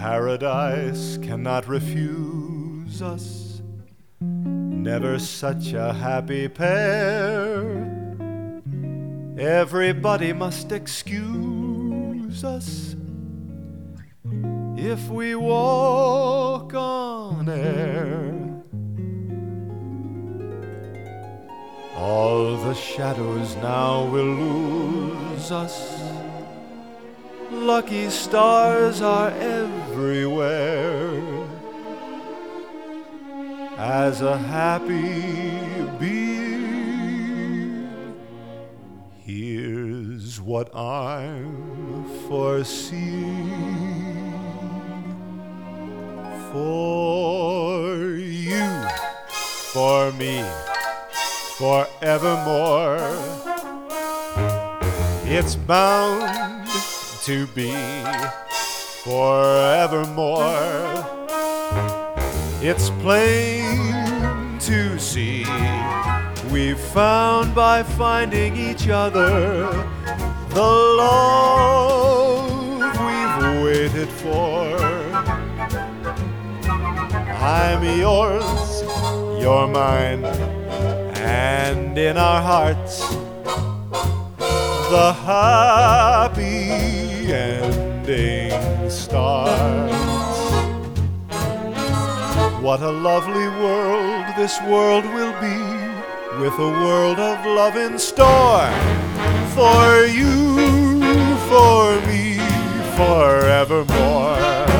Paradise cannot refuse us, never such a happy pair. Everybody must excuse us if we walk on air. All the shadows now will lose us. Lucky stars are everywhere. As a happy being, here's what I'm foreseeing for you, for me, forevermore. It's bound to be forevermore. It's plain to see we've found by finding each other the love we've waited for. I'm yours, you're mine, and in our hearts the happy ending starts. What a lovely world this world will be, with a world of love in store for you, for me, forevermore.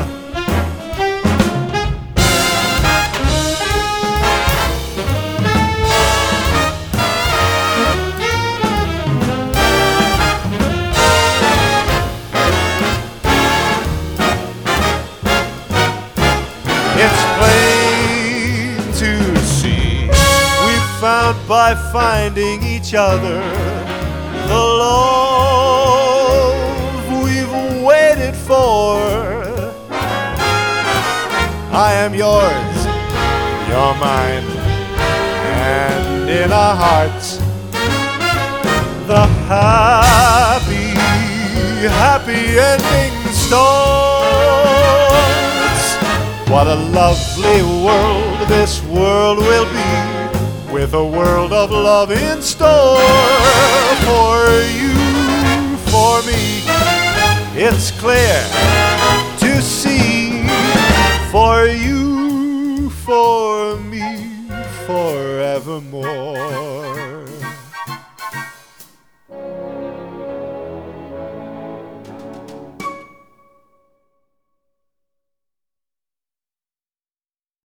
It's plain to see we've found by finding each other the love we've waited for. I am yours, you're mine, and in our hearts the happy, happy ending starts. What a lovely world this world will be, with a world of love in store for you, for me. It's clear